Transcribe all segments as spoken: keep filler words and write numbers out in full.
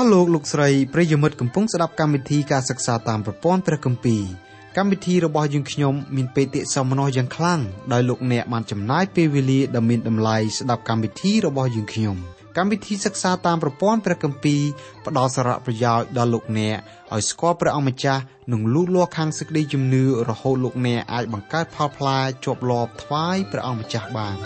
លោកលោកស្រីប្រិយមិត្តកំពុងស្ដាប់កម្មវិធីការសិក្សាតាមប្រព័ន្ធព្រះគម្ពីរកម្មវិធីរបស់យើងខ្ញុំមានបេតិសោមនស្សយ៉ាងខ្លាំងដោយលោកអ្នកបានចំណាយពេលវេលាដ៏មានតម្លៃស្ដាប់កម្មវិធីរបស់យើងខ្ញុំកម្មវិធីសិក្សាតាមប្រព័ន្ធព្រះគម្ពីរផ្ដល់សារៈប្រយោជន៍ដល់លោកអ្នកឲ្យស្គាល់ព្រះអង្គម្ចាស់និងលូតលាស់ខាងសេចក្តីជំនឿរហូតលោកអ្នកអាចបង្កើតផលផ្លែជាប់លាប់ថ្វាយព្រះអង្គម្ចាស់បាន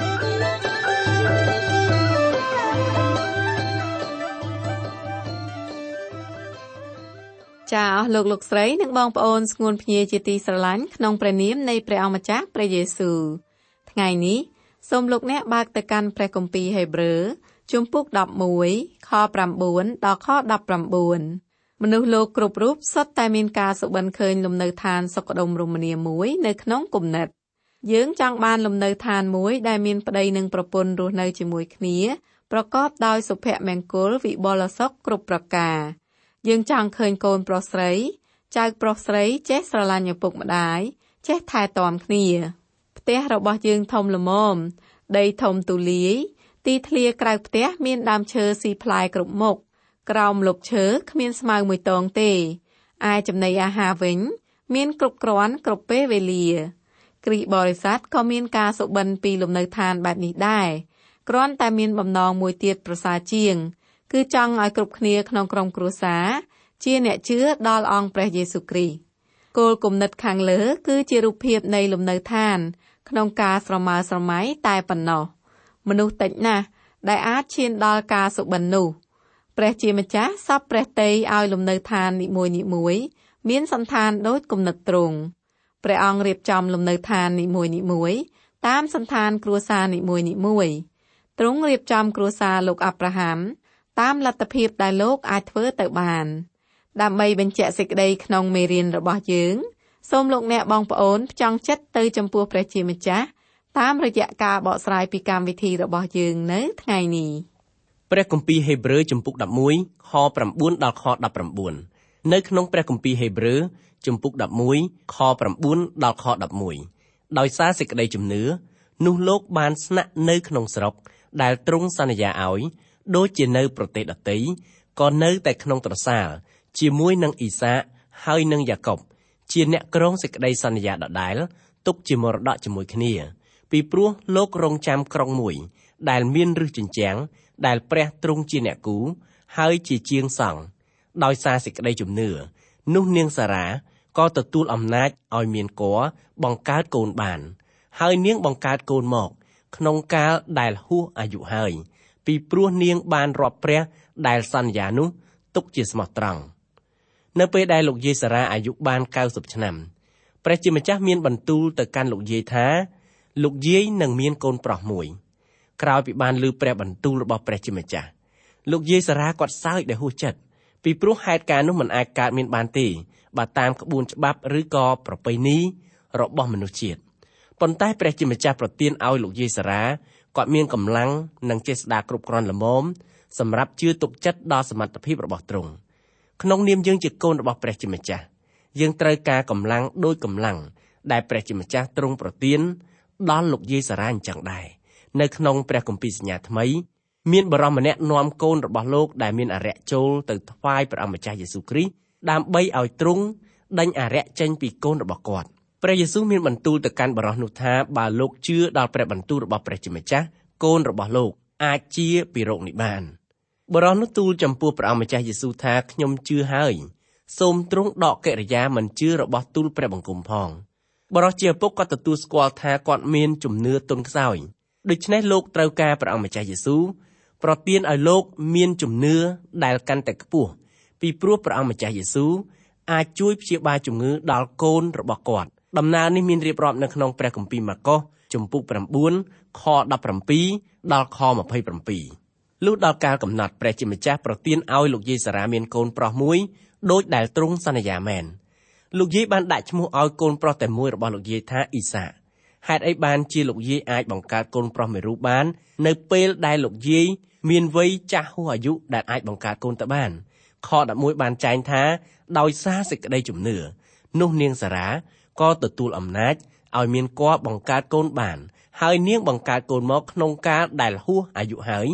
ចាអស់លោកលោកស្រីនិងបងប្អូនស្ងួនភ្ញៀជាទីស្រឡាញ់ក្នុងព្រះនាមនៃព្រះអង្គម្ចាស់ព្រះយេស៊ូវថ្ងៃនេះសូមលោកអ្នកបើកទៅកាន់ព្រះគម្ពីរហេព្រើរជំពូកដប់មួយខប្រាំបួនដល់ខដប់ប្រាំបួនមនុស្សលោកគ្រប់រូបសុទ្ធតែមានការសុបិនឃើញលំនៅឋានសុខដុមរមនាមួយនៅក្នុងគំនិតយើងចង់បានលំនៅឋានមួយដែលមានប្តីនិងប្រពន្ធរស់នៅជាមួយគ្នាប្រកបដោយសុភមង្គលវិបុលសុខគ្រប់ប្រការយើងចង់ឃើញកូនប្រុសស្រីចៅប្រុសស្រីចេះស្រឡាញ់ឪពុកម្ដាយចេះថែទាំគ្នាផ្ទះរបស់យើងធំល្មមដីធំទូលាយទីធ្លាក្រៅផ្ទះមានដើមឈើស៊ីផ្លែគ្រប់មុខក្រោមម្លប់ឈើគ្មានស្មៅមួយតងទេឯចំណីអាហារវិញមានគ្រប់គ្រាន់គ្រប់ពេលវេលាគ្រីស្ទបរិស័ទក៏មានការសុបិនពីលំនៅឋានបែបនេះដែរគ្រាន់តែមានបំណងមួយទៀតប្រសើរជាងគឺចង់ឲ្យគ្រប់គ្នាក្នុងក្រុមគ្រួសារជាអ្នកជឿដល់អង្គព្រះយេស៊ូវគ្រីស្ទគោលគំនិតខាងលើគឺជារូបភាពនៃលំនៅឋានក្នុងការស្រមើស្រមៃតែប៉ុណ្ណោះមនុស្សតិចណាស់ដែលអាចឈានដល់ការសុបិននោះព្រះជាម្ចាស់សពព្រះទ័យឲ្យលំនៅឋាននីមួយនីមួយមានសន្តានដូចគំនិតទ្រង់ព្រះអង្គរៀបចំលំនៅឋាននីមួយនីមួយតាមសន្តានគ្រួសារនីមួយនីមួយទ្រង់រៀបចំគ្រួសារលោកអាប់រ៉ាហាំតាមលទ្ធភាពដែលលោកអាចធ្វើទៅបានដើម្បីបញ្ជាក់សេចក្តីក្នុងមេរៀនរបស់យើងសូមលោកអ្នកបងប្អូនផ្ចង់ចិត្តទៅចំពោះព្រះជាម្ចាស់តាមរយៈការបកស្រាយពីកម្មវិធីរបស់យើងនៅថ្ងៃនេះព្រះគម្ពីរហេព្រើរជំពូកដប់មួយខប្រាំបួនដល់ខដប់ប្រាំបួននៅក្នុងព្រះគម្ពីរហេព្រើរជំពូកដប់មួយខប្រាំបួនដល់ខដប់មួយដោយសារសេចក្តីជំនឿនោះលោកបានស្នាក់នៅក្នុងស្រុកដែលទ្រង់សន្យាឲ្យដូចជានៅប្រទេសដទៃក៏នៅតែក្នុងត្រសាលជាមួយនឹងអ៊ីសាកហើយនឹងយ៉ាកុបជាអ្នកគ្រងសេចក្តីសន្យាដដែលទុកជាមរតកជាមួយគ្នាពីព្រោះលោករងចាំក្រុងមួយដែលមានឫសជញ្ជាំងដែលព្រះទ្រង់ជាអ្នកគូហើយជាជាងសង់ដោយសារសេចក្តីជំនឿនោះនាងសារ៉ាក៏ទទួលអំណាចឲ្យមានគភ៌បង្កើតកូនបានហើយនាងបង្កើតកូនមកក្នុងកាលដែលហួសអាយុហើយពីព្រោះនាងបានរាប់ព្រះដែលសន្យានោះទុកជាស្មោះត្រង់នៅពេលដែលលោកយាយសារ៉ាអាយុបានកៅសិបឆ្នាំព្រះជាម្ចាស់មានបន្ទូលទៅកាន់លោកយាយថាលោកយាយនឹងមានកូនប្រុសមួយក្រោយពីបានឮព្រះបន្ទូលរបស់ព្រះជាម្ចាស់លោកយាយសារ៉ាគាត់សើចដែលហួសចិត្តពីព្រោះហេតុការណ៍នោះមិនអាចកើតមានបានទេបើតាមក្បួនច្បាប់ឬក៏ប្រពៃណីរបស់មនុស្សជាតិប៉ុន្តែព្រះជាម្ចាស់ប្រទានឲ្យលោកយាយសារ៉ាគាត់មានកម្លាំងនិងចេស្តាគ្រប់គ្រាន់ល្មមសម្រាប់ជឿទុកចិត្តដល់សមត្ថភាពរបស់ទ្រង់ក្នុងនាមយើងជាកូនរបស់ព្រះជាម្ចាស់យើងត្រូវការកម្លាំងដោយកម្លាំងដែលព្រះជាម្ចាស់ទ្រង់ប្រទានដល់លោកយាយសារ៉ាអញ្ចឹងដែរនៅក្នុងព្រះគម្ពីរសញ្ញាថ្មីមានបរិសម្នាក់នាំកូនរបស់លោកដែលមានអារក្សចូលទៅថ្វាយព្រះអម្ចាស់យេស៊ូវគ្រីស្ទដើម្បីឲ្យទ្រង់ដេញអារក្សចេញពីកូនរបស់គាត់ព្រះយេស៊ូវមានបន្ទូលទៅកាន់បរិសនោះថាបើលោកជឿដល់ព្រះបន្ទូលរបស់ព្រះជាម្ចាស់កូនរបស់លោកអាចជាពីរោគនេះបានបរិសនោះទូលចំពោះព្រះអម្ចាស់យេស៊ូវថាខ្ញុំជឿហើយសូមទ្រង់ដកកិរិយាមិនជឿរបស់ទូលព្រះបង្គំផងបរិសជាឪពុកក៏ទទួលស្គាល់ថាគាត់មានជំនឿទន់ខ្សោយដូច្នេះលោកត្រូវការព្រះអម្ចាស់យេស៊ូវប្រទានឲ្យលោកមានជំនឿដែលកាន់តែខ្ពស់ពីព្រោះព្រះអម្ចាស់យេស៊ូវអាចជួយព្យាបាលជំងឺដល់កូនរបស់គាត់ដំណើរនេះមានរៀបរាប់នៅក្នុងព្រះគម្ពីរម៉ាកុសជំពូកប្រាំបួនខដប់ប្រាំពីរដល់ខម្ភៃប្រាំពីរលុះដល់កាលកំណត់ព្រះជាម្ចាស់ប្រទានឲ្យលោកយាយសារ៉ាមានកូនប្រុសមួយដូចដែលទ្រង់សន្យាមែនលោកយាយបានដាក់ឈ្មោះឲ្យកូនប្រុសតែមួយរបស់លោកយាយថាអ៊ីសាកហេតុអីបានជាលោកយាយអាចបង្កើតកូនប្រុសមួយរូបបាននៅពេលដែលលោកយាយមានវ័យចាស់ហួសអាយុដែលអាចបង្កើតកូនទៅបានខដប់មួយបានចែងថាដោយសារសេចក្តីជំនឿនោះនាងសារ៉ាក៏ទទួលអំណាចឲ្យមានគភ៌បង្កើតកូនបានហើយនាងបង្កើតកូនមកក្នុងកាលដែលហួសអាយុហើយពី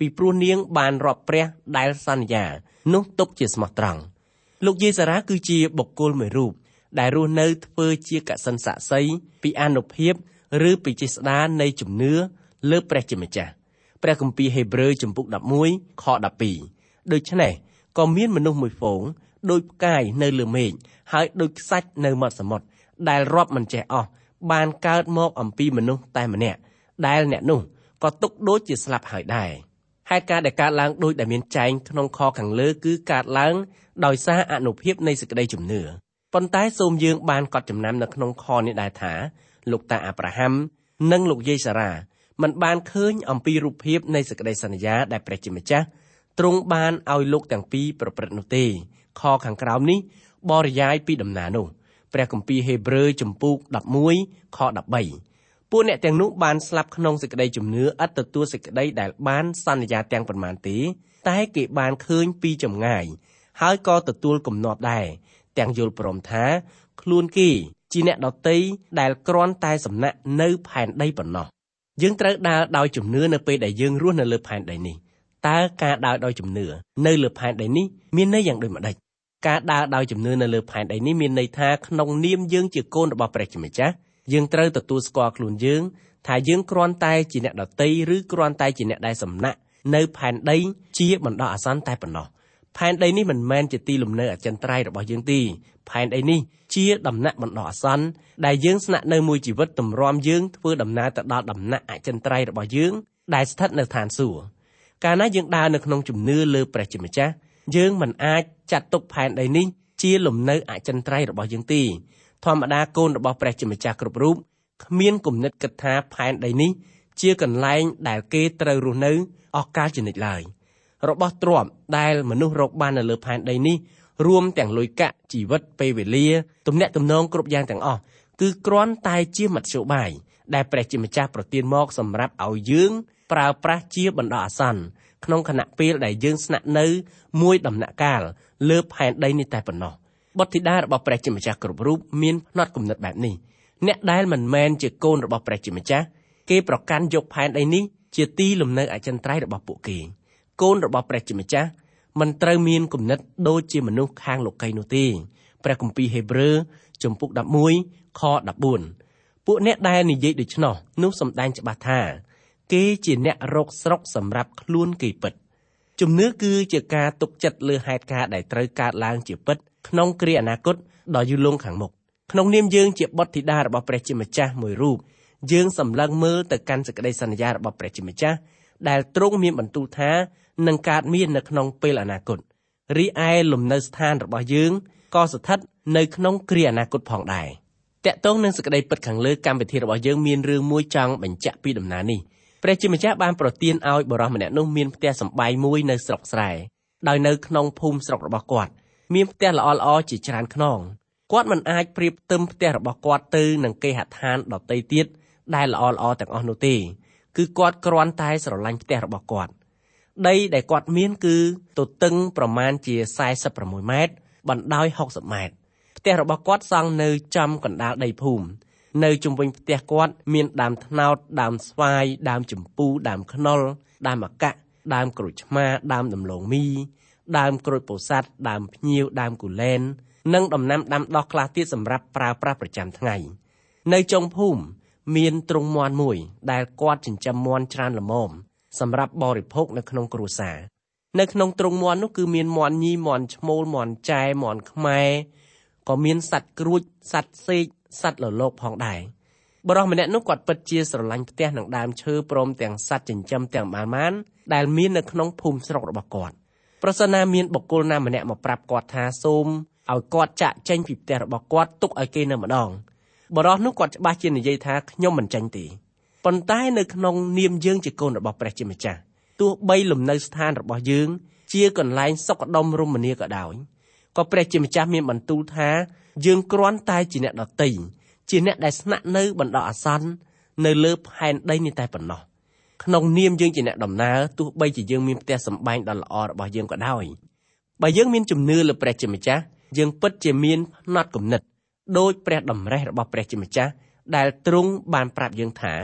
ពីព្រោះនាងបានរាប់ព្រះដែលសន្យានោះទុកជាស្មោះត្រង់លោកយេសារ៉ាគឺជាបុគ្គលមួយរូបដែលរស់នៅធ្វើជាកសិណសាក្សីពីអានុភាពឬពីចេស្តានៃជំនឿលើព្រះជាម្ចាស់ព្រះគម្ពីរហេព្រើរជំពូកដប់មួយខដប់ពីរដូច្នេះក៏មានមនុស្សមួយហ្វូងដូចផ្កាយនៅលើមេឃហើយដូចខ្សាច់នៅមាត់សមុទ្រដែលរាប់មិនចេះអស់បានកើតមកអំពីមនុស្សតែម្នាក់ដែលអ្នកនោះក៏ទុកដូចជាស្លាប់ហើយដែរហេតុការណ៍ដែលកើតឡើងដូចដែលមានចែងក្នុងខខាងលើគឺកើតឡើងដោយសារអនុភាពនៃសេចក្តីជំនឿប៉ុន្តែសូមយើងបានកត់ចំណាំនៅក្នុងខនេះដែរថាលោកតាអាប់រ៉ាហាំនិងលោកយេសារ៉ាមិនបានឃើញអំពីរូបភាពនៃសេចក្តីសន្យាដែលព្រះជាម្ចាស់ទ្រង់បានឲ្យលោកទាំងពីរប្រព្រឹត្តនោះទេខខាងក្រោមនេះបរិយាយពីដំណើរនោះព្រះគម្ពីរហេព្រើរជំពូកដប់មួយខដប់បីពួកអ្នកទាំងនោះបានស្លាប់ក្នុងសេចក្តីជំនឿឥតទទួលសេចក្តីដែលបានសន្យាទាំងប៉ុន្មានទេតែគេបានឃើញពីចម្ងាយហើយក៏ទទួលគំនាប់ដែរទាំងយល់ព្រមថាខ្លួនគេជាអ្នកដតីដែលគ្រាន់តែសំណាក់នៅផែនដីប៉ុណ្ណោះយើងត្រូវដើរដោយជំនឿនៅពេលដែលយើងរស់នៅលើផែនដីនេះតើការដើរដោយជំនឿនៅលើផែនដីនេះមានន័យយ៉ាងដូចម្តេចការដើរដោយជំនឿនៅលើផែនដីនេះមានន័យថាក្នុងនាមយើងជាកូនរបស់ព្រះជាម្ចាស់យើងត្រូវទទួលស្គាល់ខ្លួនយើងថាយើងគ្រាន់តែជាអ្នកដតីឬគ្រាន់តែជាអ្នកដែលសំណាក់នៅផែនដីជាបណ្ដោះអាសន្នតែប៉ុណ្ណោះផែនដីនេះមិនមែនជាទីលំនៅអចិន្ត្រៃយ៍របស់យើងទេផែនដីនេះជាដំណាក់បណ្ដោះអាសន្នដែលយើងស្នាក់នៅមួយជីវិតទម្រាំយើងធ្វើដំណើរទៅដល់ដំណាក់អចិន្ត្រៃយ៍របស់យើងដែលស្ថិតនៅឋានសួគ៌កាលណាយើងដើរនៅក្នុងជំនឿលើព្រះជាម្ចាស់យើងមិនអាចចាត់ទុកផែនដីនេះជាលំនៅអចិន្ត្រៃយ៍របស់យើងទេធម្មតាកូនរបស់ព្រះជាម្ចាស់គ្រប់រូបគ្មានគំនិតគិតថាផែនដីនេះជាកន្លែងដែលគេត្រូវរស់នៅអស់កលជានិច្ចឡើយរបស់ទ្រព្យដែលមនុស្សរកបាននៅលើផែនដីនេះរួមទាំងលុយកាក់ជីវិតពេលវេលាទំនាក់ទំនងគ្រប់យ៉ាងទាំងអស់គឺគ្រាន់តែជាមធ្យោបាយដែលព្រះជាម្ចាស់ប្រទានមកសម្រាប់ឲ្យយើងប្រើប្រាស់ជាបណ្ដោះអាសន្នក្នុងខណៈពេលដែលយើងស្នាក់នៅមួយដំណាក់កាលលើផែនដីនេះតែប៉ុណ្ណោះបុត្រធីតារបស់ព្រះជាម្ចាស់គ្រប់រូបមានផ្នត់គំនិតបែបនេះអ្នកដែលមិនមែនជាកូនរបស់ព្រះជាម្ចាស់គេប្រកាន់យកផែនដីនេះជាទីលំនៅអចិន្ត្រៃយ៍របស់ពួកគេកូនរបស់ព្រះជាម្ចាស់មិនត្រូវមានគំនិតដូចជាមនុស្សខាងលោកីនោះទេព្រះគម្ពីរហេព្រើរជំពូកដប់មួយខដប់បួនពួកអ្នកដែលនិយាយដូច្នោះនោះសម្ដែងច្បាស់ថាគេជាអ្នករកស្រុកសម្រាប់ខ្លួនគេពិតជំនឿគឺជាការទុកចិត្តលើហេតុការណ៍ដែលត្រូវកើតឡើងជាពិតក្នុងគ្រាអនាគតដ៏យូរលង់ខាងមុខក្នុងនាមយើងជាបុត្រធីតារបស់ព្រះជាម្ចាស់មួយរូបយើងសម្លឹងមើលទៅកាន់សេចក្តីសន្យារបស់ព្រះជាម្ចាស់ដែលទ្រង់មានបន្ទូលថានឹងកើតមាននៅក្នុងពេលអនាគតរីឯលំនៅស្ថានរបស់យើងក៏ស្ថិតនៅក្នុងគ្រាអនាគតផងដែរតាក់ទងនឹងសេចក្តីពិតខាងលើកម្មវិធីរបស់យើងមានរឿងមួយចង់បញ្ជាក់ពីដំណើរនេះព្រះជាម្ចាស់បានប្រទានឲ្យបុរសម្នាក់នោះមានផ្ទះសម្បែងមួយនៅស្រុកស្រែដោយនៅក្នុងភូមិស្រុករបស់គាត់មានផ្ទះល្អៗជាច្រើនខ្នងគាត់មិនអាចប្រៀបផ្ទឹមផ្ទះរបស់គាត់ទៅនឹងគេហដ្ឋានដទៃទៀតដែលល្អៗទាំងអស់នោះទេគឺគាត់គ្រាន់តែស្រឡាញ់ផ្ទះរបស់គាត់ដីដែលគាត់មានគឺទទឹងប្រមាណជាសែសិបប្រាំមួយម៉ែត្របណ្ដោយហុកសិបម៉ែត្រផ្ទះរបស់គាត់សង់នៅចំកណ្ដាលដីភូមិនៅជុំវិញផ្ទះគាត់មានដើមត្នោតដើមស្វាយដើមជម្ពូដើមខ្នុរដើមអាកាក់ដើមក្រូចឆ្មាដើមដំឡូងមីដើមក្រូចពោធិ៍សាត់ដើមភ្ញៀវដើមគូលែននិងដំណាំដាំដុះខ្លះទៀតសម្រាប់ប្រើប្រាស់ប្រចាំថ្ងៃនៅចុងភូមិមានទ្រុងមាន់មួយដែលគាត់ចិញ្ចឹមមាន់ច្រើនល្មមសម្រាប់បរិភោគនៅក្នុងគ្រួសារនៅក្នុងទ្រុងមាន់នោះគឺមានមាន់ញីមាន់ឈ្មោលមាន់ចែមាន់ខ្មែរក៏មានសត្វគ្រួចសត្វសេកសត្វលលោកផងដែរបុរសម្នាក់នោះគាត់ពិតជាស្រឡាញ់ផ្ទះនិងដើមឈើព្រមទាំងសត្វចិញ្ចឹមទាំងប៉ុន្មានដែលមាននៅក្នុងភូមិស្រុករបស់គាត់ប្រសិនណាមានបុគ្គលណាម្នាក់មកប្រាប់គាត់ថាសូមឲ្យគាត់ចាក់ចេញពីផ្ទះរបស់គាត់ទុកឲ្យគេនៅម្ដងបុរសនោះគាត់ច្បាស់ជានិយាយថាខ្ញុំមិនចេញទេប៉ុន្តែនៅក្នុងនាមយើងជាកូនរបស់ព្រះជាម្ចាស់ទោះបីលំនៅស្ថានរបស់យើងជាកន្លែងសុខដុមរមនាក៏ដោយក៏ព្រះជាម្ចាស់មានបន្ទូលថាយើងគ្រាន់តែជាអ្នកដទៃជាអ្នកដែលស្នាក់នៅបណ្ដោះអាសន្ននៅលើផែនដីនេះតែប៉ុណ្ណោះក្នុងនាមយើងជាអ្នកដំណើរទោះបីជាយើងមានផ្ទះសម្បែងដ៏ល្អរបស់យើងក៏ដោយបើយើងមានជំនឿលើព្រះជាម្ចាស់យើងពិតជាមានផ្នត់គំនិតដោយព្រះតម្រេះរបស់ព្រះជាម្ចាស់ដែលទ្រង់បានប្រាប់យើងថា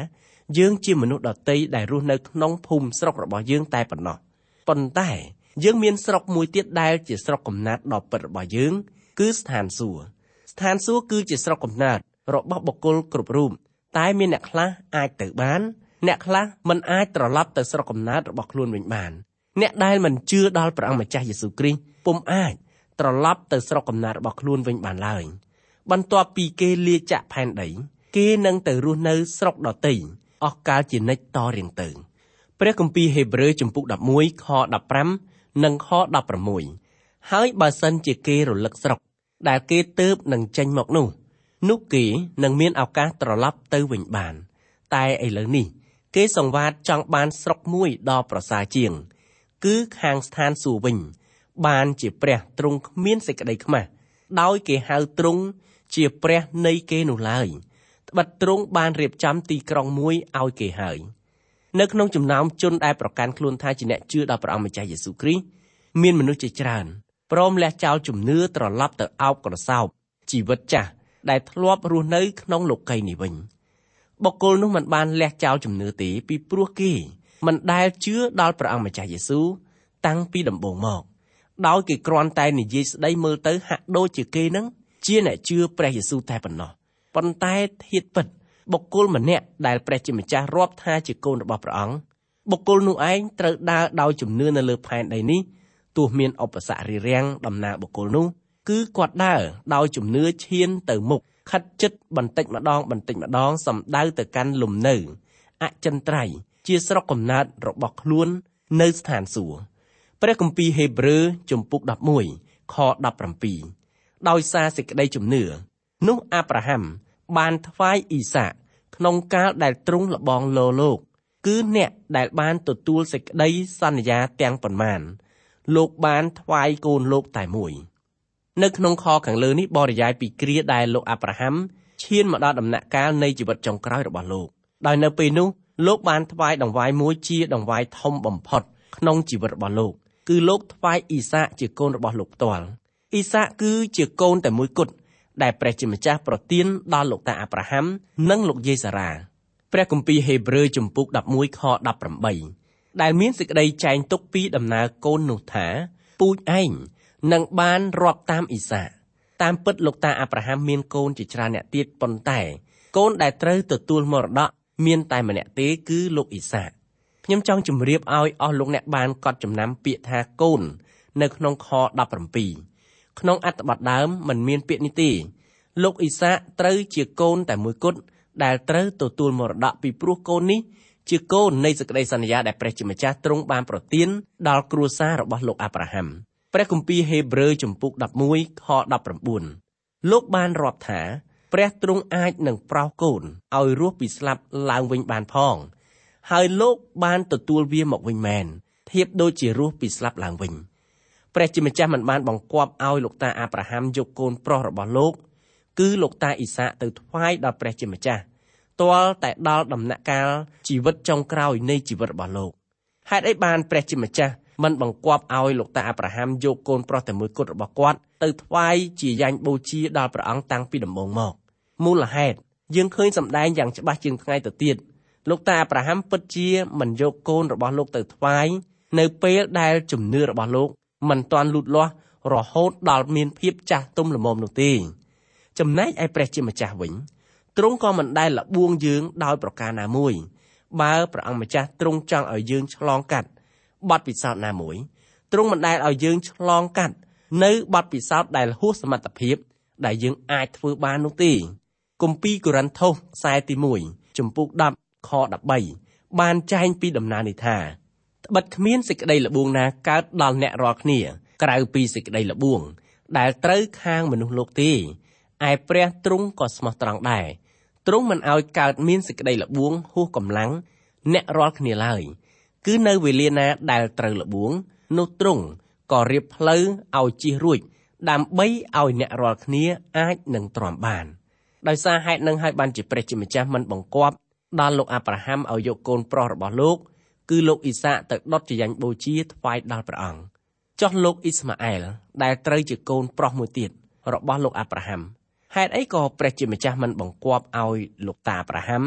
យើងជាមនុស្សដទៃដែលរស់នៅក្នុងភូមិស្រុករបស់យើងតែប៉ុណ្ណោះប៉ុន្តែយើងមានស្រុកមួយទៀតដែលជាស្រុកកំណើតដ៏ពិតរបស់យើងគឺស្ថានសួគ៌ស្ថានសួគ៌គឺជាស្រុកកំណើតរបស់បុគ្គលគ្រប់រូបតែមានអ្នកខ្លះអាចទៅបានអ្នកខ្លះមិនអាចត្រឡប់ទៅស្រុកកំណើតរបស់ខ្លួនវិញបានអ្នកដែលមិនជឿដល់ព្រះអង្គម្ចាស់យេស៊ូវគ្រីស្ទពុំអាចត្រឡប់ទៅស្រុកកំណើតរបស់ខ្លួនវិញបានឡើយបន្ទាប់ពីគេលាចាកផែនដីគេនឹងទៅរស់នៅស្រុកដទៃអស់កាលជានិច្ចតរៀងទៅព្រះគម្ពីរហេព្រើរជំពូកដប់មួយខដប់ប្រាំនិងខដប់ប្រាំមួយហើយបើសិនជាគេរលឹកស្រុកដែលគេទើបនឹងចេញមកនោះនោះគេនឹងមានឱកាសត្រឡប់ទៅវិញបានតែឥឡូវនេះគេសង្វាតចង់បានស្រុកមួយដ៏ប្រសើរជាងគឺខាងស្ថានសួគ៌វិញបានជាព្រះទ្រង់គ្មានសេចក្តីខ្មាស់ដោយគេហៅទ្រង់ជាព្រះនៃគេនោះឡើយត្បិតទ្រង់បានរៀបចំទីក្រុងមួយឲ្យគេហើយនៅក្នុងចំណោមជនដែលប្រកាន់ខ្លួនថាជាអ្នកជឿដល់ព្រះអង្គម្ចាស់យេស៊ូវគ្រីស្ទមានមនុស្សជាច្រើនព្រមលះចោលជំនឿត្រឡប់ទៅអោបក្រសោបជីវិតចាស់ដែលធ្លាប់រស់នៅក្នុងលោកីយ៍នេះវិញបុគ្គលនោះមិនបានលះចោលជំនឿទេពីព្រោះគេមិនដែលជឿដល់ព្រះអង្គម្ចាស់យេស៊ូវតាំងពីដំបូងមកដោយគេគ្រាន់តែនិយាយស្ដីមើលទៅហាក់ដូចជាគេនឹងជាអ្នកជឿព្រះយេស៊ូវតែប៉ុណ្ណោះប៉ុន្តែធាតុពិតបុគ្គលម្នាក់ដែលព្រះជាម្ចាស់រាប់ថាជាកូនរបស់ព្រះអង្គបុគ្គលនោះឯងត្រូវដើរដោយជំនឿនៅលើផែនដីនេះទោះមានឧបសគ្គរារាំងដំណើរបុគ្គលនោះគឺគាត់ដើរដោយជំនឿឈានទៅមុខខិតជិតបន្តិចម្ដងបន្តិចម្ដងសំដៅទៅកាន់លំនៅអចិន្ត្រៃយ៍ជាស្រុកកំណើតរបស់ខ្លួននៅស្ថានសួគ៌ព្រះគម្ពីរហេព្រើរជំពូកដប់មួយខដប់ប្រាំពីរដោយសារសេចក្តីជំនឿនោះអាប់រ៉ាហាំបានថ្វាយអ៊ីសាកក្នុងកាលដែលទ្រង់លបងលលោកគឺអ្នកដែលបានទទួលសេចក្តីសន្យាទាំងប៉ុន្មានលោកបានថ្វាយកូនលោកតែមួយនៅក្នុងខខាងលើនេះបរិយាយពីគ្រាដែលលោកអាប់រ៉ាហាំឈានមកដល់ដំណាក់កាលនៃជីវិតចុងក្រោយរបស់លោកដោយនៅពេលនោះលោកបានថ្វាយដង្វាយមួយជាដង្វាយធំបំផុតក្នុងជីវិតរបស់លោកគឺលោកថ្វាយអ៊ីសាកជាកូនរបស់លោកផ្ទាល់អ៊ីសាកគឺជាកូនតែមួយគត់ដែលព្រះជាម្ចាស់ប្រទានដល់លោកតាអាប់រ៉ាហាំនិងលោកយាយសារ៉ាព្រះគម្ពីរហេព្រើរជំពូកដប់មួយខដប់ប្រាំបីដែលមានសេចក្តីចែងទុកពីដំណើរកូននោះថាពូជឯងនឹងបានរាប់តាមអ៊ីសាកតាមពិតលោកតាអាប់រ៉ាហាំមានកូនជាច្រើនអ្នកទៀតប៉ុន្តែកូនដែលត្រូវទទួលមរតកមានតែម្នាក់ទេគឺលោកអ៊ីសាកខ្ញុំចង់ជម្រាបឲ្យអស់លោកអ្នកបានកត់ចំណាំពាក្យថាកូននៅក្នុងខដប់ប្រាំពីរក្នុងអត្ថបទដើមមិនមានពាក្យនេះទេលោកអ៊ីសាកត្រូវជាកូនតែមួយគត់ដែលត្រូវទទួលមរតកពីព្រោះកូននេះជាកូននៃសេចក្តីសន្យាដែលព្រះជាម្ចាស់ទ្រង់បានប្រទានដល់គ្រួសាររបស់លោកអាប់រ៉ាហាំព្រះគម្ពីរហេព្រើរជំពូកដប់មួយខដប់ប្រាំបួនលោកបានរាប់ថាព្រះទ្រង់អាចនឹងប្រោសកូនឲ្យរស់ពីស្លាប់ឡើងវិញបានផងហើយលោកបានទទួលវាមកវិញមែនធៀបដូចជារស់ពីស្លាប់ឡើងវិញព្រះជាម្ចាស់មិនបានបង្គាប់ឲ្យលោកតាអាប់រ៉ាហាំយកកូនប្រុសរបស់លោកគឺលោកតាអ៊ីសាកទៅថ្វាយដល់ព្រះជាម្ចាស់ទាល់តែដល់ដំណាក់កាលជីវិតចុងក្រោយនៃជីវិតរបស់លោកហេតុអីបានព្រះជាម្ចាស់មិនបង្គាប់ឲ្យលោកតាអាប់រ៉ាហាំយកកូនប្រុសតែមួយគត់របស់គាត់ទៅថ្វាយជាយ៉ាញ់បូជាដល់ព្រះអង្គតាំងពីដំបូងមកមូលហេតុយើងឃើញសម្ដែងយ៉ាងច្បាស់ជាងថ្ងៃទៅទៀតលោកតាអាប់រ៉ាហាំពិតជាមិនយកកូនរបស់លោកទៅថ្វាយនៅពេលដែលជំនឿរបស់លោកមិនទាន់លូតលាស់រហូតដល់មានភាពចាស់ទុំល្មមនោះទេចំណែកឯព្រះជាម្ចាស់វិញទ្រង់ក៏មិនដែលលបួងយើងដោយប្រការណាមួយបើព្រះអង្គម្ចាស់ទ្រង់ចង់ឲ្យយើងឆ្លងកាត់បទពិសោធន៍ណាមួយទ្រង់មិនដែលឲ្យយើងឆ្លងកាត់នៅបទពិសោធន៍ដែលហួសសមត្ថភាពដែលយើងអាចធ្វើបាននោះទេគម្ពីរកូរិនថូសខ្សែទីមួយជំពូកដប់ខដប់បីបានចែងពីដំណើរនេះថាត្បិតគ្មានសេចក្តីល្បួងណាកើតដល់អ្នករាល់គ្នាក្រៅពីសេចក្តីល្បួងដែលត្រូវខាងមនុស្សលោកទេឯព្រះទ្រង់ក៏ស្មោះត្រង់ដែរទ្រង់មិនឲ្យកើតមានសេចក្តីល្បួងហួសកម្លាំងអ្នករាល់គ្នាឡើយគឺនៅវេលាណាដែលត្រូវល្បួងនោះទ្រង់ក៏រៀបផ្លូវឲ្យជិះរួចដើម្បីឲ្យអ្នករាល់គ្នាអាចនឹងទ្រាំបានដោយសារហេតុនឹងហើយបានជាព្រះជាម្ចាស់មិនបង្គាប់ដល់លោកអាប់រ៉ាហាំឲ្យយកកូនប្រុសរបស់លោកគឺលោកអ៊ីសាកទៅដុតជាយ៉ាញ់បូជាថ្វាយដល់ព្រះអង្គចុះលោកអ៊ីស្ម៉ាអែលដែលត្រូវជាកូនប្រុសមួយទៀតរបស់លោកអាប់រ៉ាហាំហេតុអីក៏ព្រះជាម្ចាស់មិនបង្គាប់ឲ្យលោកតាអាប់រ៉ាហាំ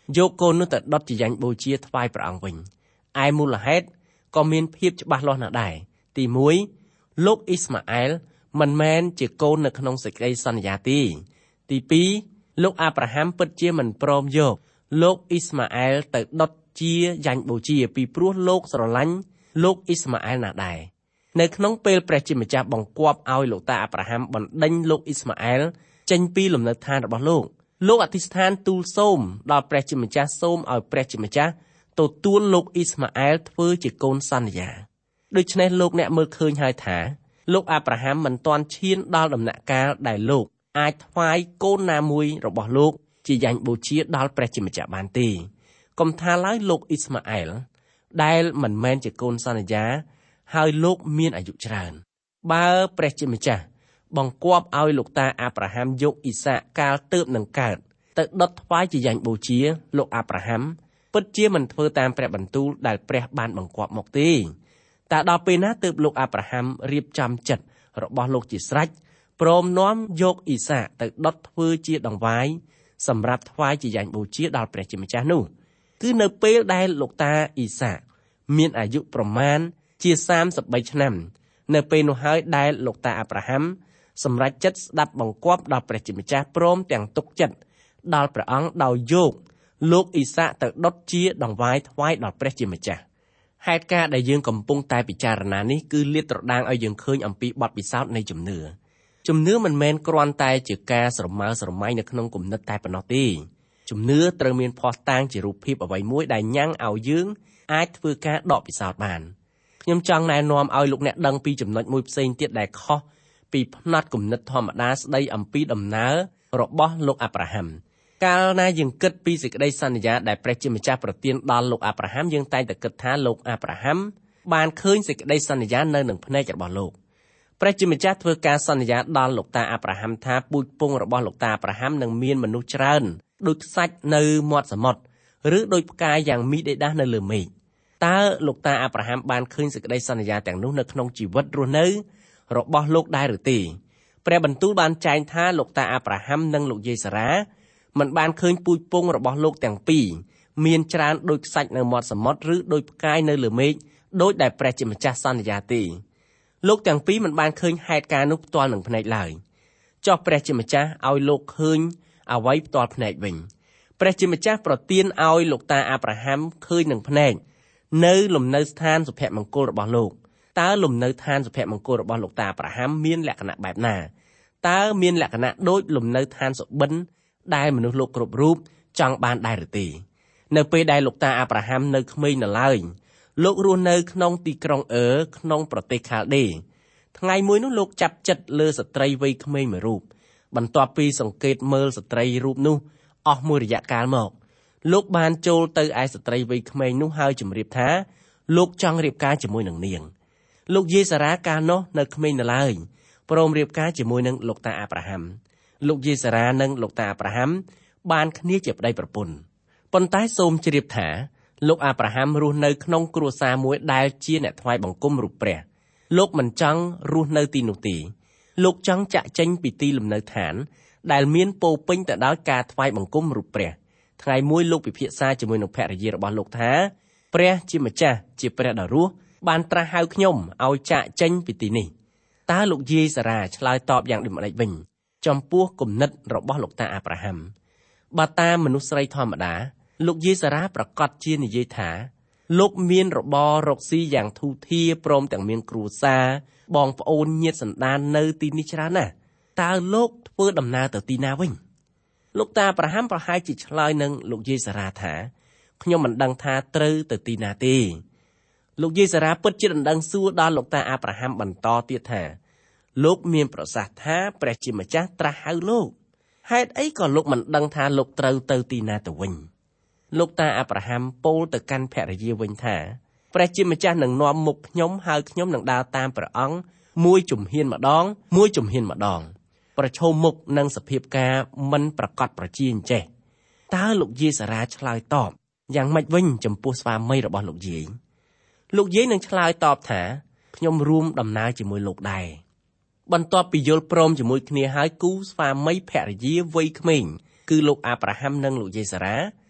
យកកូននោះទៅដុតជាយ៉ាញ់បូជាថ្វាយព្រះអង្គវិញឯមូលហេតុក៏មានភាពច្បាស់លាស់ណាស់ដែរទីមួយលោកអ៊ីស្ម៉ាអែលមិនមែនជាកូននៅក្នុងសេចក្តីសន្យាទេទីពីរលោកអាប់រ៉ាហាំពិតជាមិនព្រមយកលោកអ៊ីស្ម៉ាអែលទៅដុតជាយ៉ាញ់បូជាពីព្រោះលោកស្រឡាញ់លោកអ៊ីស្ម៉ាអែលណាស់ដែរនៅក្នុងពេលព្រះជាម្ចាស់បង្គាប់ឲ្យលោកតាអាប់រ៉ាហាំបណ្ដេញលោកអ៊ីស្ម៉ាអែលចេញពីលំនៅឋានរបស់លោកលោកអធិស្ឋានទូលសូមដល់ព្រះជាម្ចាស់សូមឲ្យព្រះជាម្ចាស់ទទួលលោកអ៊ីស្ម៉ាអែលធ្វើជាកូនសន្យាដូច្នេះលោកអ្នកមើលឃើញហើយថាលោកអាប់រ៉ាហាំមិនទាន់ឈានដល់ដំណាក់កាលដែលលោកអាចថ្វាយកូនណាមួយរបស់លោកជាយ៉ាញ់បូជាដល់ព្រះជាម្ចាស់បានទេកុំថាឡើយលោកអ៊ីស្ម៉ាអែលដែលមិនមែនជាកូនសន្យាហើយលោកមានអាយុច្រើនបើព្រះជាម្ចាស់បង្គាប់ឲ្យលោកតាអាប់រ៉ាហាំយកអ៊ីសាកកាលទើបនឹងកើតទៅដុតថ្វាយជាយ៉ាញ់បូជាលោកអាប់រ៉ាហាំពិតជាមិនធ្វើតាមព្រះបន្ទូលដែលព្រះបានបង្គាប់មកទេតែដល់ពេលណាទើបលោកអាប់រ៉ាហាំរៀបចំចិត្តរបស់លោកជាស្រេចព្រមនាំយកអ៊ីសាកទៅដុតធ្វើជាដង្វាយសម្រាប់ថ្វាយជាយ៉ាញ់បូជាដល់ព្រះជាម្ចាស់នោះគឺនៅពេលដែលលោកតាអ៊ីសាកមានអាយុប្រមាណជាសាមសិបបីឆ្នាំនៅពេលនោះហើយដែលលោកតាអាប់រ៉ាហាំសម្រេចចិត្តស្ដាប់បង្គាប់ដល់ព្រះជាម្ចាស់ព្រមទាំងទុកចិត្តដល់ព្រះអង្គដោយយកលោកអ៊ីសាកទៅដុតជាដង្វាយថ្វាយដល់ព្រះជាម្ចាស់ហេតុការណ៍ដែលយើងកំពុងតែពិចារណានេះគឺលាតត្រដាងឲ្យយើងឃើញអំពីបទពិសោធន៍នៃជំនឿជំនឿមិនមែនគ្រាន់តែជាការស្រមើស្រមៃនៅក្នុងគំនិតតែប៉ុណ្ណោះទេជំនឿត្រូវមានភស្តុតាងជារូបភាពអ្វីមួយដែលញ៉ាំងឲ្យយើងអាចធ្វើការដកពិសោធន៍បានខ្ញុំចង់ណែនាំឲ្យលោកអ្នកដឹងពីចំណុចមួយផ្សេងទៀតដែលខុសពីផ្នត់គំនិតធម្មតាស្ដីអំពីដំណើររបស់លោកអាប់រ៉ាហាំកាលណាយើងគិតពីសេចក្តីសន្យាដែលព្រះជាម្ចាស់ប្រទានដល់លោកអាប់រ៉ាហាំយើងតែងតែគិតថាលោកអាប់រ៉ាហាំបានឃើញសេចក្តីសន្យានៅនឹងភ្នែករបស់លោកព្រះជាម្ចាស់ធ្វើការសន្យាដល់លោកតាអាប់រ៉ាហាំថាពូជពង្សរបស់លោកតាអាប់រ៉ាហាំនឹងមានមនុស្សច្រើនដូចខ្សាច់នៅមាត់សមុទ្រឬដូចផ្កាយយ៉ាងមីដេដាស់នៅលើមេឃតើលោកតាអាប់រ៉ាហាំបានឃើញសេចក្តីសន្យាទាំងនោះនៅក្នុងជីវិតរស់នៅរបស់លោកដែរឬទេព្រះបន្ទូលបានចែងថាលោកតាអាប់រ៉ាហាំនិងលោកយាយសារ៉ាមិនបានឃើញពូជពង្សរបស់លោកទាំងពីរមានច្រើនដូចខ្សាច់នៅមាត់សមុទ្រឬដូចផ្កាយនៅលើមេឃដូចដែលព្រះជាម្ចាស់សន្យាទេលោកទាំងពីរមិនបានឃើញហេតុការណ៍នោះផ្ទាល់នឹងភ្នែកឡើយចុះព្រះជាម្ចាស់ឲ្យលោកឃើញអ្វីផ្ទាល់ភ្នែកវិញព្រះជាម្ចាស់ប្រទានឲ្យលោកតាអាប់រ៉ាហាំឃើញនឹងភ្នែកនៅលំនៅស្ថានសុភមង្គលរបស់លោកតើលំនៅឋានសុភមង្គលរបស់លោកតាអាប់រ៉ាហាំមានលក្ខណៈបែបណាតើមានលក្ខណៈដូចលំនៅឋានសុបិនដែលមនុស្សលោកគ្រប់រូបចង់បានដែរឬទេនៅពេលដែលលោកតាអាប់រ៉ាហាំនៅក្មេងនៅឡើយលោករស់នៅក្នុងទីក្រុងអឺក្នុងប្រទេសខាល់ដេថ្ងៃមួយនោះលោកចាប់ចិត្តលើស្ត្រីវ័យក្មេងមួយរូបបន្ទាប់ពីសង្កេតមើលស្ត្រីរូបនោះអស់មួយរយៈកាលមកលោកបានចូលទៅឯស្ត្រីវ័យក្មេងនោះហើយជម្រាបថាលោកចង់រៀបការជាមួយនឹងនាងលោកយាយសារ៉ាកាលនោះនៅក្មេងនៅឡើយព្រមរៀបការជាមួយនឹងលោកតាអាប់រ៉ាហាំលោកយាយសារ៉ានិងលោកតាអាប់រ៉ាហាំបានគ្នាជាប្តីប្រពន្ធប៉ុន្តែសូមជ្រាបថាលោកអាប់រ៉ាហាំរស់នៅក្នុងគ្រួសារមួយដែលជាអ្នកថ្វាយបង្គំរូបព្រះលោកមិនចង់រស់នៅទីនោះទេលោកចង់ចាក់ចេញពីទីលំនៅឋានដែលមានពោពេញទៅដោយការថ្វាយបង្គំរូបព្រះថ្ងៃមួយលោកពិភាក្សាជាមួយនឹងភរិយារបស់លោកថាព្រះជាម្ចាស់ជាព្រះដ៏រស់បានត្រាស់ហៅខ្ញុំឲ្យចាកចេញពីទីនេះតើលោកយាយសារ៉ាឆ្លើយតបយ៉ាងដូចម្តេចវិញចំពោះគំនិតរបស់លោកតាអាប់រ៉ាហាំបើតាមមនុស្សស្រីធម្មតាលោកយាយសារ៉ាប្រកាសជានិយាយថាលោកមានរបររកស៊ីយ៉ាងធូរធារព្រមទាំងមានគ្រួសារបងប្អូនញាតិសន្តាននៅទីនេះច្រើនណាស់តើលោកធ្វើដំណើរទៅទីណាវិញលោកតាអាប់រ៉ាហាំប្រហែលជាឆ្លើយនឹងលោកយាយសារ៉ាថាខ្ញុំមិនដឹងថាត្រូវទៅទីណាទេលោកយាយសារ៉ាពិតជាដណ្ដឹងសួរដល់លោកតាអាប់រ៉ាហាំបន្តទៀតថាលោកមានប្រសាសន៍ថាព្រះជាម្ចាស់ត្រាស់ហៅលោកហេតុអីក៏លោកមិនដឹងថាលោកត្រូវទៅទីណាទៅវិញលោកតាអាប់រ៉ាហាំពោលទៅកាន់ភរិយាវិញថាព្រះជាម្ចាស់នឹងនាំមុខខ្ញុំហើយខ្ញុំនឹងដើរតាមព្រះអង្គមួយជំហានម្ដងមួយជំហានម្ដងប្រឈមមុខនឹងសភាពការមិនប្រកបប្រជាអញ្ចេះតើលោកយាយសារ៉ាឆ្លើយតបយ៉ាងម៉េចវិញចំពោះស្វាមីរបស់លោកយាយលោកយាយនឹងឆ្លើយតបថាខ្ញុំរួមដំណើរជាមួយលោកដែរបន្ទាប់ពីយល់ព្រមជាមួយគ្នាហើយគូស្វាមីភរិយាវ័យក្មេងគឺលោកអាប់រ៉ាហាំនិងលោកយាយសារ៉ា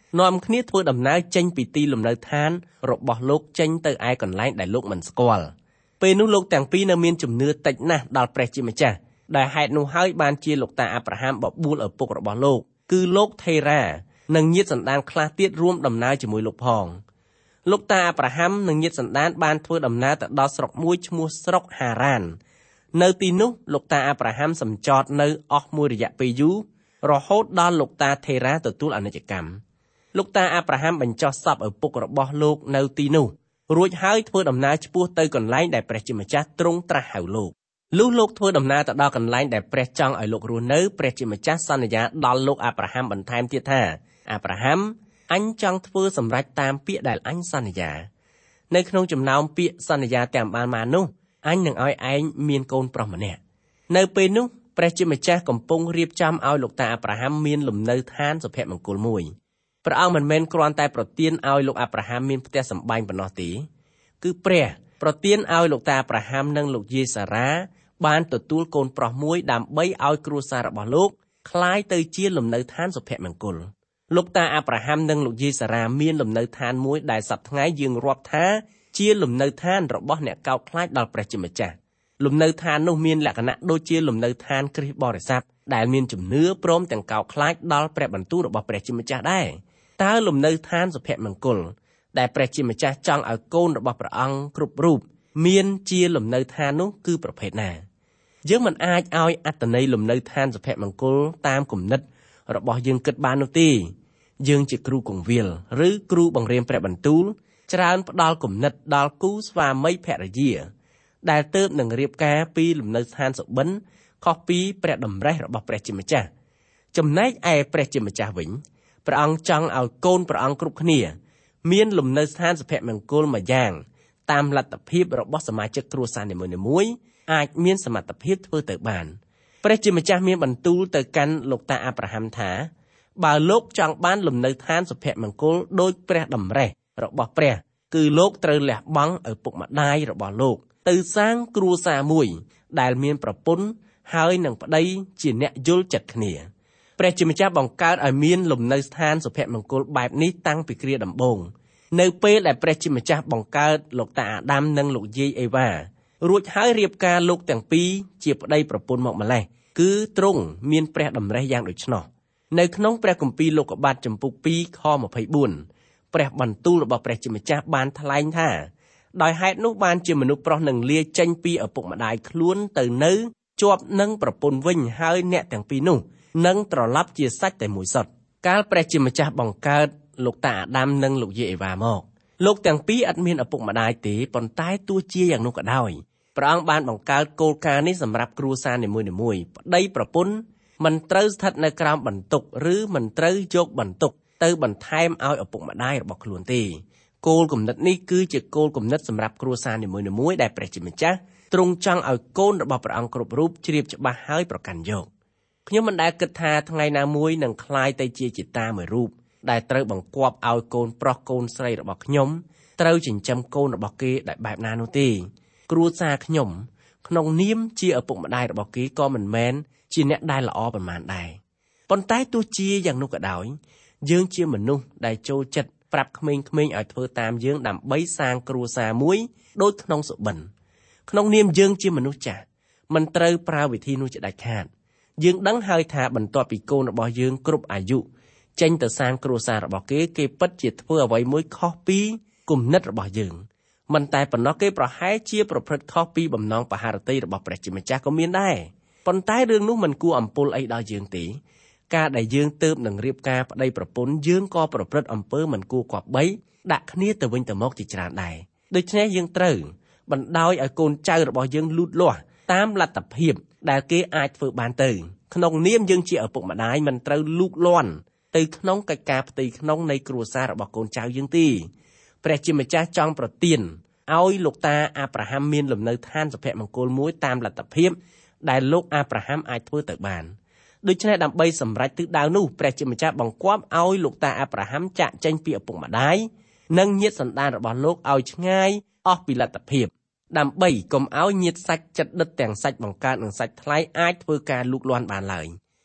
នាំគ្នាធ្វើដំណើរចេញពីទីលំនៅឋានរបស់លោកចេញទៅឯកន្លែងដែលលោកមិនស្គាល់ពេលនោះលោកទាំងពីរនៅមានជំនឿតិចណាស់ដល់ព្រះជាម្ចាស់ដែលហេតុនោះហើយបានជាលោកតាអាប់រ៉ាហាំបបួលឪពុករបស់លោកគឺលោកថេរ៉ានិងញាតិសន្តានខ្លះទៀតរួមដំណើរជាមួយលោកផងលោកតាអាប់រ៉ាហាំនិងញាតិសន្តានបានធ្វើដំណើរទៅដល់ស្រុកមួយឈ្មោះស្រុកហារ៉ាននៅទីនោះលោកតាអាប់រ៉ាហាំសម្ចតនៅអស់មួយរយៈពេលយូររហូតដល់លោកតាថេរ៉ាទទួលអនិច្ចកម្មលោកតាអាប់រ៉ាហាំបញ្ចុះសពឪពុករបស់លោកនៅទីនោះរួចហើយធ្វើដំណើរឆ្ពោះទៅកន្លែងដែលព្រះជាម្ចាស់ទ្រង់ត្រាស់ហៅលោកលុះលោកធ្វើដំណើរទៅដល់កន្លែងដែលព្រះចង់ឲ្យលោករស់នៅព្រះជាម្ចាស់សន្យាដល់លោកអាប់រ៉ាហាំបន្ថែមទៀតថាអាប់រ៉ាហាំអញចង់ធ្វើសម្រេចតាមពាក្យដែលអញសន្យានៅក្នុងចំណោមពាក្យសន្យាទាំងបានមកនោះអញនឹងឲ្យឯងមានកូនប្រុសម្នាក់នៅពេលនោះព្រះជាម្ចាស់កំពុងរៀបចំឲ្យលោកតាអាប់រ៉ាហាំមានលំនៅឋានសុភមង្គលមួយព្រះអង្គមិនមែនគ្រាន់តែប្រទានឲ្យលោកអាប់រ៉ាហាំមានផ្ទះសម្បែងប៉ុណ្ណោះទេគឺព្រះប្រទានឲ្យលោកតាអាប់រ៉ាហាំនិងលោកយាយសារ៉ាបានទទួលកូនប្រុសមួយដើម្បីឲ្យគ្រួសាររបស់លោកคล้ายទៅជាលំនៅឋានសុភមង្គលលោកតាអាប់រ៉ាហាំនិងលោកយាយសារ៉ាមានលំនៅឋានមួយដែលសប្តាហ៍ថ្ងៃយើងរាប់ថាជាលំនៅឋានរបស់អ្នកកោតខ្លាចដល់ព្រះជាម្ចាស់លំនៅឋាននោះមានលក្ខណៈដូចជាលំនៅឋានគ្រិស្តបរិស័ទដែលមានជំនឿព្រមទាំងកោតខ្លាចដល់ព្រះបន្ទូលរបស់ព្រះជាម្ចាស់ដែរតើលំនៅឋានសុភមង្គលដែលព្រះជាម្ចាស់ចង់ឲ្យកូនរបស់ព្រះអង្គគ្រប់រូបមានជាលំនៅឋាននោះគឺប្រភេទណាយើងមិនអាចឲ្យអត្តន័យលំនៅឋានសុភមង្គលតាមគំនិតរបស់យើងគិតបាននោះទេយើងជាគ្រូកងវិលឬគ្រូបង្រៀនព្រះបន្ទូលច្រើនផ្ដល់គំនិតដល់គូស្វាមីភរិយាដែលទើបនឹងរៀបការពីលំនៅឋានសុបិនខុសពីព្រះតម្រេះរបស់ព្រះជាម្ចាស់ចំណែកឯព្រះជាម្ចាស់វិញព្រះអង្គចង់ឲ្យកូនព្រះអង្គគ្រប់គ្នាមានលំនៅឋានសុភមង្គលមួយយ៉ាងតាមលទ្ធភាពរបស់សមាជិកគ្រួសារនីមួយៗអាចមានសមត្ថភាពធ្វើទៅបានព្រះជាម្ចាស់មានបន្ទូលទៅកាន់លោកតាអាប់រ៉ាហាំថាបើលោកចង់បានលំនៅឋានសុភមង្គលដោយព្រះតម្រេះរបស់ព្រះគឺលោកត្រូវលះបង់ឪពុកម្ដាយរបស់លោកទៅសាងគ្រួសារមួយដែលមានប្រពន្ធហើយនឹងប្តីជាអ្នកយល់ចិត្តគ្នាព្រះជាម្ចាស់បង្កើតឲ្យមានលំនៅឋានសុភមង្គលបែបនេះតាំងពីគ្រាដំបូងនៅពេលដែលព្រះជាម្ចាស់បង្កើតលោកតាអាដាមនិងលោកយាយអេវ៉ារួចហើយរៀបការលោកទាំងពីរជាប្តីប្រពន្ធមកម្លេះគឺទ្រង់មានព្រះតម្រេះយ៉ាងដូច្នោះនៅក្នុងព្រះគម្ពីរលោកុបាទចំពុកពីរខម្ភៃបួនព្រះបន្ទូលរបស់ព្រះជាម្ចាស់បានថ្លែងថាដោយហេតុនោះបានជាមនុស្សប្រុសនឹងលាចេញពីឪពុកម្ដាយខ្លួនទៅនៅជាប់នឹងប្រពន្ធវិញហើយអ្នកទាំងពីរនោះនឹងត្រឡប់ជាសាច់តែមួយសុទ្ធកាលព្រះជាម្ចាស់បង្កើតលោកតាអាដាមនិងលោកយាយអេវ៉ាមកលោកទាំងពីរឥតមានឪពុកម្ដាយទេប៉ុន្តែទោះជាយ៉ាងនោះក៏ដោយព្រះអង្គបានបង្កើតគោលការណ៍នេះសម្រាប់គ្រួសារនីមួយៗប្តីប្រពន្ធមិនត្រូវស្ថិតនៅក្រោមបន្ទុកឬមិនត្រូវយកបន្ទុកទៅបន្ថែមឲ្យឪពុកម្ដាយរបស់ខ្លួនទេគោលគំនិតនេះគឺជាគោលគំនិតសម្រាប់គ្រួសារនីមួយៗដែលព្រះជាម្ចាស់ទ្រង់ចង់ឲ្យកូនរបស់ព្រះអង្គគ្រប់រូបជ្រាបច្បាស់ហើយប្រកាន់យកខ្ញុំមិនដែលគិតថាថ្ងៃណាមួយនឹងក្លាយទៅជាជីតាមួយរូបដែលត្រូវបង្គាប់ឲ្យកូនប្រុសកូនស្រីរបស់ខ្ញុំត្រូវចិញ្ចឹមកូនរបស់គេដោយបែបណានោះទេគ្រួសារខ្ញុំក្នុងនាមជាឪពុកម្ដាយរបស់គេក៏មិនមែនជាអ្នកដែលល្អប៉ុន្មានដែរប៉ុន្តែទោះជាយ៉ាងនោះក៏ដោយយើងជាមនុស្សដែលចូលចិត្តប្រាប់ក្មេងៗឲ្យធ្វើតាមយើងដើម្បីសាងគ្រួសារមួយដូចក្នុងសុបិនក្នុងនាមយើងជាមនុស្សចាស់មិនត្រូវប្រើវិធីនោះជាដាច់ខាតយើងដឹងហើយថាបន្ទាប់ពីកូនរបស់យើងគ្រប់អាយុចេញទៅសាងគ្រួសាររបស់គេគេពិតជាធ្វើអ្វីមួយខុសពីគំនិតរបស់យើងមិនតែប៉ុណ្ណោះគេប្រហែលជាប្រព្រឹត្តខុសពីបំណងបហារតីរបស់ព្រះជាម្ចាស់ក៏មានដែរប៉ុន្តែរឿងនោះមិនគួរអំពុលអីដល់យើងទេការដែលយើងទើបនឹងរៀបការប្តីប្រពន្ធយើងក៏ប្រព្រឹត្តអំពើមិនគួរគប្បីដាក់គ្នាទៅវិញទៅមកជាច្រើនដែរដូច្នេះយើងត្រូវបណ្ដោយឲ្យកូនចៅរបស់យើងលូតលាស់តាមលទ្ធភាពដែលគេអាចធ្វើបានទៅក្នុងនាមយើងជាឪពុកម្ដាយមិនត្រូវលូកលាន់ទៅក្នុងកិច្ចការផ្ទៃក្នុងនៃគ្រួសាររបស់កូនចៅយើងទេព្រះជាម្ចាស់ចង់ប្រទានឲ្យលោកតាអាប់រ៉ាហាំមានលំនៅឋានសុភមង្គលមួយតាមលទ្ធភាពដែលលោកអាប់រ៉ាហាំអាចធ្វើទៅបានដូច្នេះដើម្បីសម្រេចទិសដៅនោះព្រះជាម្ចាស់បង្គាប់ឲ្យលោកតាអាប់រ៉ាហាំចាកចេញពីឪពុកម្ដាយនិងញាតិសន្តានរបស់លោកឲ្យឆ្ងាយអស់ពីលទ្ធភាពដើម្បីកុំឲ្យញាតិសាច់ចិត្តដិតទាំងសាច់បង្កើតនិងសាច់ថ្លៃអាចធ្វើការលូកលាន់បានឡើយ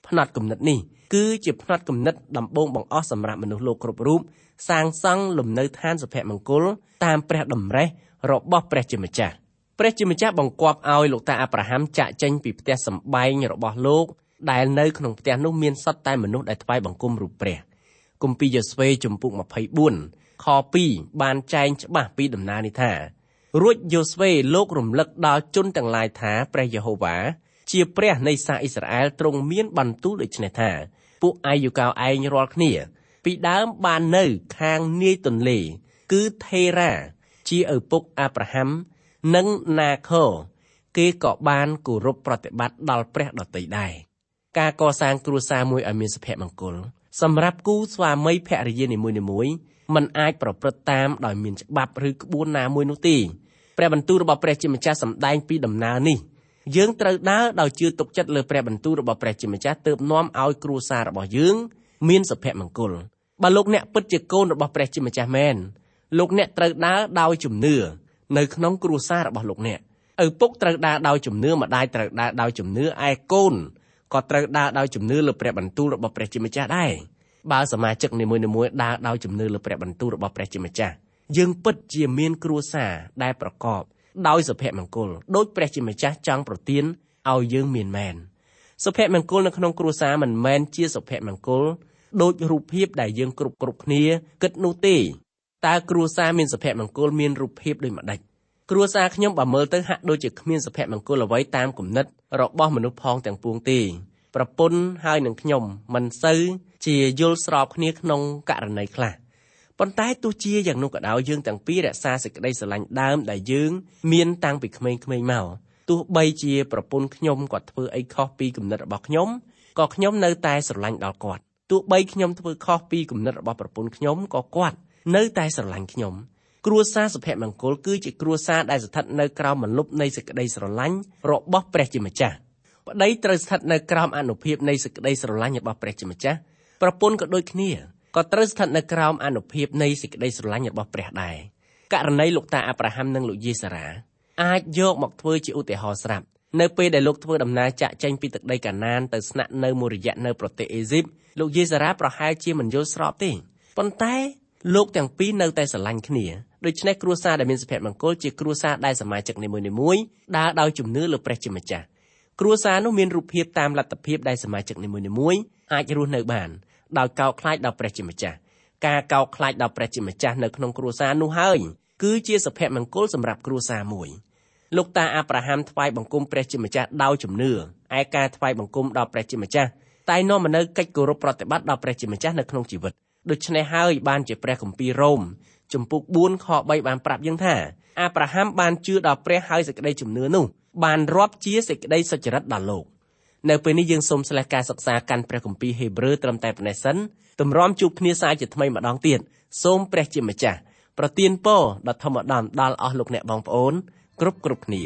ផ្នត់គំនិតនេះគឺជាផ្នត់គំនិតដំបូងបង្អស់សម្រាប់មនុស្សលោកគ្រប់រូបសាងសង់លំនៅឋានសុភមង្គលតាមព្រះតម្រិះរបស់ព្រះជាម្ចាស់ព្រះជាម្ចាស់បង្គាប់ឲ្យលោកតាអាប់រ៉ាហាំចាកចេញពីផ្ទះសម្បែងរបស់លោកដែលនៅក្នុងផ្ទះនោះមានសុទ្ធតែមនុស្សដែលថ្វាយបង្គំរូបព្រះគម្ពីរយ៉ូស្វេជំពូកម្ភៃបួនខពីរបានចែងច្បាស់ពីដំណើរនេះថារួចយ៉ូស្វេលោករំលឹកដល់ជនទាំងឡាយថាព្រះយេហូវ៉ាជាព្រះនៃសាសអ៊ីស្រាអែលទ្រង់មានបន្ទូលដូច្នេះថាពួកអាយុកោឯងរាល់គ្នាពីដើមបាននៅខាងនាយទន្លេគឺថេរ៉ាជាឪពុកអាប់រ៉ាហាំនិងណាខូគេក៏បានគោរពប្រតិបត្តិដល់ព្រះដទៃដែរការកសាងគ្រួសារមួយឲ្យមានសុភមង្គលសម្រាប់គូស្វាមីភរិយានីមួយៗมันអាចប្រព្រឹត្តតាមដោយមានច្បាប់ឬក្បួនណាមួយនោះទេព្រះបន្ទូលរបស់ព្រះជាម្ចាស់សម្ដែងពីដំណើរនេះយើងត្រូវដើរដោយជឿទុកចិត្តលើព្រះបន្ទូលរបស់ព្រះជាម្ចាស់ទើបនាំឲ្យគ្រួសាររបស់យើងមានសុភមង្គលបើលោកអ្នកពិតជាកូនរបស់ព្រះជាម្ចាស់មែនលោកអ្នកត្រូវដើរដោយជំនឿនៅក្នុងគ្រួសាររបស់លោកអ្នកឪពុកត្រូវដើរដោយជំនឿម្ដាយត្រូវដើរដោយជំនឿឯកូនក៏ត្រូវដើរដោយជំនឿលើព្រះបន្ទូលរបស់ព្រះជាម្ចាស់ដែរបើសមាជិកនីមួយៗដើរដោយជំនឿលើព្រះបន្ទូលរបស់ព្រះជាម្ចាស់យើងពិតជាមានគ្រួសារដែលប្រកបដោយសុភមង្គលដោយព្រះជាម្ចាស់ចង់ប្រទានឲ្យយើងមានមែនសុភមង្គលនៅក្នុងគ្រួសារមិនមែនជាសុភមង្គលដូចរូបភាពដែលយើងគ្រប់គ្រប់គ្នាគិតនោះទេតើគ្រួសារមានសុភមង្គលមានរូបភាពដូចម្ដេចគ្រួសារខ្ញុំបើមើលទៅហាក់ដូចជាគ្មានសុភមង្គលអ្វីតាមគំនិតរបស់មនុស្សផងទាំងពួងទេប្រពន្ធហើយនឹងខ្ញុំមិនសូវជាយល់ស្របគ្នាក្នុងករណីខ្លះប៉ុន្តែទោះជាយ៉ាងនោះក៏ដោយយើងទាំងពីររក្សាសេចក្តីស្រឡាញ់ដើមដែលយើងមានតាំងពីក្មេងៗមកទោះបីជាប្រពន្ធខ្ញុំគាត់ធ្វើអីខុសពីគំនិតរបស់ខ្ញុំក៏ខ្ញុំនៅតែស្រឡាញ់ដល់គាត់ទោះបីខ្ញុំធ្វើខុសពីគំនិតរបស់ប្រពន្ធខ្ញុំក៏គាត់នៅតែស្រឡាញ់ខ្ញុំគ្រួសារសុភមង្គលគឺជាគ្រួសារដែលស្ថិតនៅក្រោមបន្លប់នៃសេចក្តីស្រឡាញ់របស់ព្រះជាម្ចាស់ប្តីត្រូវស្ថិតនៅក្រោមអនុភាពនៃសេចក្តីស្រឡាញ់របស់ព្រះជាម្ចាស់ប្រពន្ធក៏ដូចគ្នាក៏ត្រូវស្ថិតនៅក្រោមអនុភាពនៃសេចក្តីស្រឡាញ់របស់ព្រះដែរករណីលោកតាអាប់រ៉ាហាំនិងលោកយេសារ៉ាអាចយកមកធ្វើជាឧទាហរណ៍ស្រាប់នៅពេលដែលលោកធ្វើដំណើរចាក់ចេញពីទឹកដីកាណានទៅស្នាក់នៅមួយរយៈនៅប្រទេសអេស៊ីបលោកយេសារ៉ាប្រហែលជាមិនយល់ស្របទេប៉ុន្តែលោកទាំងពីរនៅតែស្រឡាញ់គ្នាដូច្នេះគ្រួសារដែលមានសុភមង្គលជាគ្រួសារដែលសមាជិកនីមួយៗដើរដោយជំនឿលើព្រះជាម្ចាស់គ្រួសារនោះមានរូបភាពតាមលទ្ធភាពដែលសមាជិកនីមួយៗអាចរស់នៅបានដោយកោតខ្លាចដល់ព្រះជាម្ចាស់ការកោតខ្លាចដល់ព្រះជាម្ចាស់នៅក្នុងគ្រួសារនោះហើយគឺជាសុភមង្គលសម្រាប់គ្រួសារមួយលោកតាអាប់រ៉ាហាំថ្វាយបង្គំព្រះជាម្ចាស់ដោយជំនឿឯការថ្វាយបង្គំដល់ព្រះជាម្ចាស់តែនាំមកនូវកិច្ចគោរពប្រតិបត្តិដល់ព្រះជាម្ចាស់នៅក្នុងជីវិតដូច្នេះហើយបានជាព្រះគម្ពីររ៉ូមជំពូកបួនខបីបានប្រាប់យើងថាអាប់រ៉ាហាំបានជឿដល់ព្រះហើយសេចក្តីជំនឿនោះបានរាប់ជាសេចក្តីសុចរិតដល់លោកនៅពេលនេះយើងសូមស្លេះការសិក្សាកាន់ព្រះគម្ពីរហេព្រើរត្រឹមតែប៉ុណ្ណេះសិនទម្រាំជួបគ្នាសាជាថ្មីម្ដងទៀតសូមព្រះជាម្ចាស់ប្រទានពរដ៏ធម្មតាដល់អស់លោកអ្នកបងប្អូនគ្រប់គ្រប់គ្នា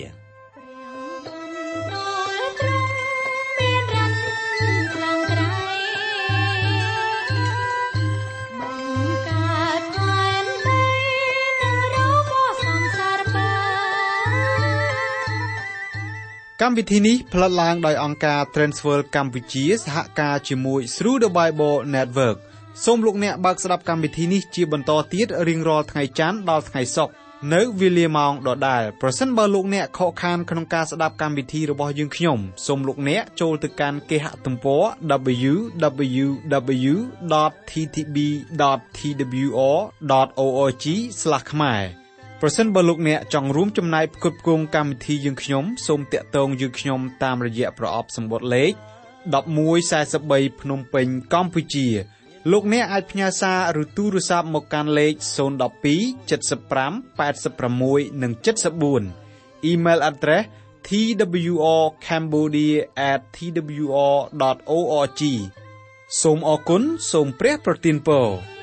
កម្មវិធីនេះផ្លាត់ឡើងដោយអង្គការ Transworld កម្ពុជាសហការជាមួយ Through the Bible Network សូមលោកអ្នកបើកស្ដាប់កម្មវិធីនេះជាបន្តទៀតរៀងរាល់ថ្ងៃច័ន្ទដល់ថ្ងៃសុក្រនៅវេលាម៉ោងដដែលប្រសិនបើលោកអ្នកខកខានក្នុងការស្ដាប់កម្មវិធីរបស់យើងខ្ញុំសូមលោកអ្នកចូលទៅកាន់គេហទំព័រ double-u double-u double-u ដត t t b ដត t w r ដត org ស្លាស់ ខ្មែរប្រសិនបើលោកអ្នកចង់រួមចំណែកផ្គត់ផ្គង់កម្មវិធីយើងខ្ញុំសូមតាក់ទងយើងខ្ញុំតាមរយៈប្រអប់សម្បត្តិលេខmột một bốn baភ្នំពេញកម្ពុជាលោកអ្នកអាចផ្ញើសារឬទូរស័ព្ទមកកាន់លេខศูนย์ หนึ่ง สอง เจ็ด ห้า แปด หก និង เจ็ด สี่ Email address t w r cambodia at t w r dot org សូមអរគុណសូមព្រះប្រទានពរ